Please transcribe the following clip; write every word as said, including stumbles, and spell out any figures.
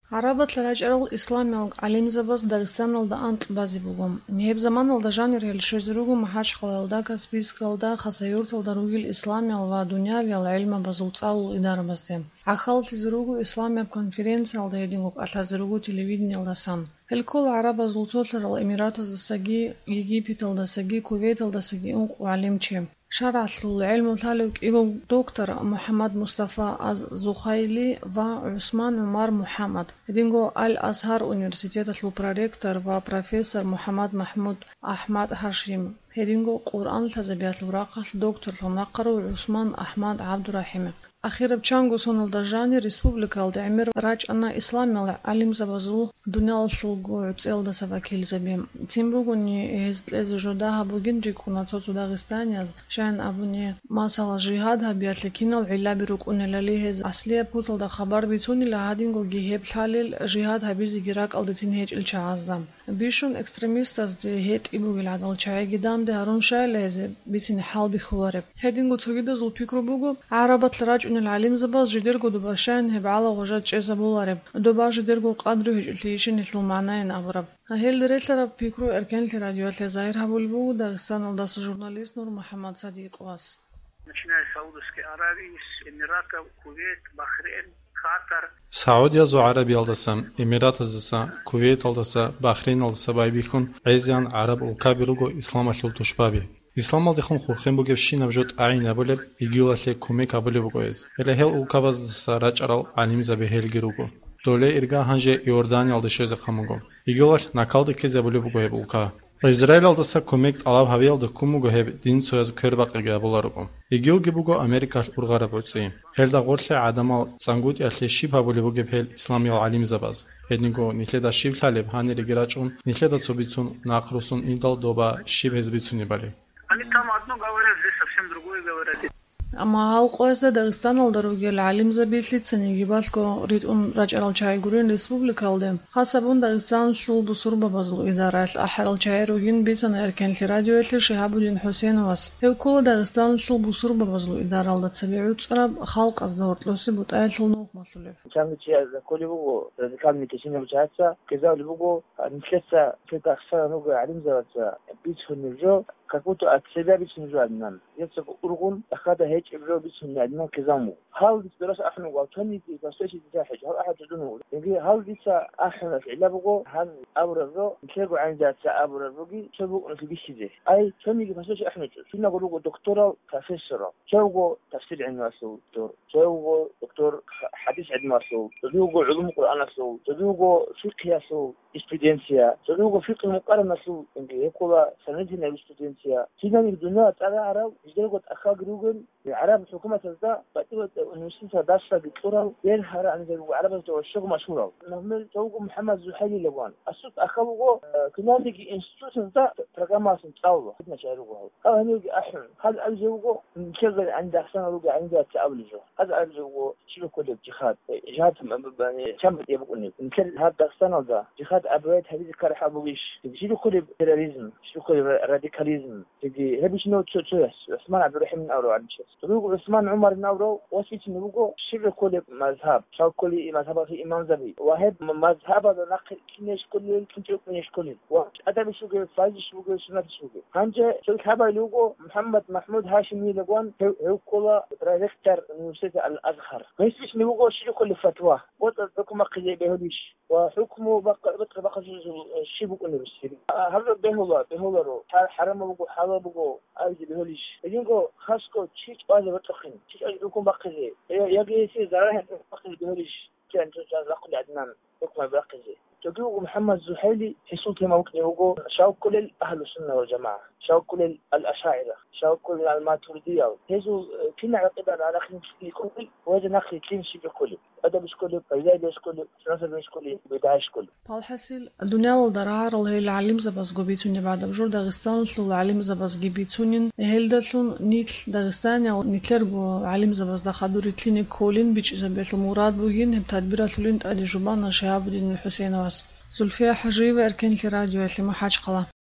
عربة لراجع الإسلام علم زبز داغستان الدا أنت بازي بوغم نهب زمان الدا جانر الشجروغو محاج خلالدا كسبيس كالدا خسيورت الدا روغي الإسلام الوا دنيا والعلم بزولت أول إدارة مزدهم عخال تزروغو إسلام بكونفرنس الدا يدينغوك أتازروغو تلفزيون الدا سان الكل عربة زولتوت الإمارات السجي يجيبت الدا سجي كويت الدا سجي أنق وعلم تشيم شرع العلم تالوك إيغو دكتور محمد مصطفى از زخايلي و عثمان عمر محمد دينغو الأزهر أونيفرسيتيت البروريكتور و بروفيسور محمد محمود أحمد هاشم هدينغو قرآن تزبيات الوراقة دكتور فمقر عثمان أحمد عبد الرحيم أخيرا بچانغو سونل دجاني ريسبوبليكا الدعمير راج أن إسلام علم زبازو دنيا الشلغو عبسيل دا سفاكيل زبيم تيمبوغوني هزت لازو جوداها بوغين جيكونا توتو داغستانيا شان أبوني ماسالا جهادها بياتلكينا العلا بيروك أنلالي هز أصلية بوتل دا خبر بيتوني لهادينغو جيهب حالل جهادها بيزي جراك ألدتين هيج الشعازدام بيشون اكستريميستاز دي هيت إبوغي العدل شاي جدان دي هارون شاي لازي بيتيني حال بخوارب هادينغو توغيدا زول بيكرو بوغو عربة لراج أن العلم زباز جديرغو دوباشان هب على وجات شيزا بولارب دوبا جديرغو قادرو هج التيشن يتلو معناين أبرب هيل دريتلر بيكرو إركان لراديوات لزاير هبولبو داغستان الداس جورناليست نور محمد صديق واس начиная с Саудовской Аравии, с Эмиратов, Кувейт, Бахрейн, Катар. سعودية زو عربي الدسا إمارات الدسا كويت الدسا بحرين الدسا بايبيكون عزيان عرب وكابيروغو إسلام أشلو تشبابي إسلام الدخون خورخين بوغيب شين بجوت أعين بولب يجيو لكي كوميك بولب بوغيز إلا هيل وكابز دسا راج أرال عنيم زبي هيل جيروغو دولي إرغا هنجي يورداني الدشيز خمونغو يجيو لك ناكالد كيزا بولب بوغيب وكا إسرائيل الدسا كوميك على هاويل دكومو غيب دين سويز كيرباق إجابولارغو يجيو جيبوغو أمريكا أورغارا بوتسي هل دا غورتلي عدما تسانغوت يالي شيبها بولبو جيب هيل إسلامي العليم زباز هدنگو نيخلدا شيب طالب هاني ريگراچون نيخلدا цобицун нақрусун индал доба шиб хезбицуни бали Они там одно говорят, здесь совсем другое говорят. أما هالقوس ده داغستان الدروجي العلم زبيتلي تسنيجي بالكو ريد أن رجع الشايغورين ريسبوبليكا الدم حسبون داغستان شلو بصوربة بزلو إدارات الأحر الشايروجين بيتنا إركان لراديو إتلي شهاب الدين حسين واس هو كل داغستان شلو بصوربة بزلو إدارة الدا تسبيعو تسرب خلق أصدورت لوسي بوتايت لنوخ مطلوف كان تشي كل بوغو راديكال ميتيشن بجاتسا كذا بوغو نكسا في تخسر نوغو علم زبات بيتو نرجو كاكوتو أكسدا بيتو نرجو عدنان يتسق أرغون أخذ هيك إبرو بيتو عدنان كزامو هاو ديس دراسة أحنا وطني في بسوشي تجاحج هاو أحد جدونه يجي هاو ديس أحنا في علبه هن أبرزو نشجع عن ذات أبرزوجي شبو نسبيش ذي أي ثاني في بسوشي أحنا شو نقوله دكتورة بروفيسورة شو تفسير عن ماسو دكتور شو دكتور حديث عن ماسو تدوقو علوم القرآن سو تدوقو فقه سو إسبيدنسيا تدوقو فقه المقارنة سو إنجي يقول سندنا الإسبيدنسيا تيجي الدنيا ترى عرب يجربوا أخاك روجن العرب حكومة الزا بتقول المسلسل داشة دكتورة غير هرا عن العرب والشغل مشهورة نعمل توقع محمد زحيلي لوان الصوت أخوه كنا نيجي إنستيتوشن ذا ترجمة سنتاوه كنا شايروه هذا نيجي أحن هذا الجوجو نشغل عند أحسن روجا عند التأول جو هذا الجوجو شو كله جهاد جهاد يعني كم يبغوني نكل هذا السنة ذا جهاد أبويت هذه كره أبويش شو كله تيروريزم شو كله راديكاليزم تجي هبي شنو تشوس عثمان عبد الرحيم من أورو عبد الشيس تقول عثمان عمر من أورو وسيت نبغو شو كله مذهب شو كله مذهب في إمام زبي وهب مذهب هذا نقل كنيش كله كنتو كنيش كله وأدب شو كله فايز شو كله سنة شو كله هنجة شو هذا لوجو محمد محمود هاشمي لقوان هو كله رئيسر المؤسسة الأزهر بس مش نبغو شو كله فتوى وتذكر قضية بهوليش وحكمه بق بق بق شو بقول بس هذا بهولا بهولا رو حرام بقول حلال بقول أيدي بهوليش يجينكو خاصكو شيء هذا بتخين شيء يكون بقضية يجي يصير زرعه بقضية بهوليش كان تجار لقل عدنان حكمه بقضية تقول محمد زحيلي حصل كما وقت يقول شاو كل أهل السنة والجماعة شاو كل الأشاعرة شاو كل الماتريدية هذو كنا عقيدة على خلين كل وهذا نخلي كلين شيء كله هذا مش كله بيزاي مش كله سنة مش كله بدايش كله بالحصيل الدنيا الدرار اللي هي العلم زباز جوبيتوني بعد بجور داغستان شلو العلم زباز جوبيتونين هل دلون نيت داغستان يا نيتلرجو علم زباز دخلوا رتلين كولين بيج زبيت المراد بوجين بتدبيرات لين تأدي جبان شهاب الدين الحسين واس زلفيا حجيبة أركان في راديو اللي ما حاج قلا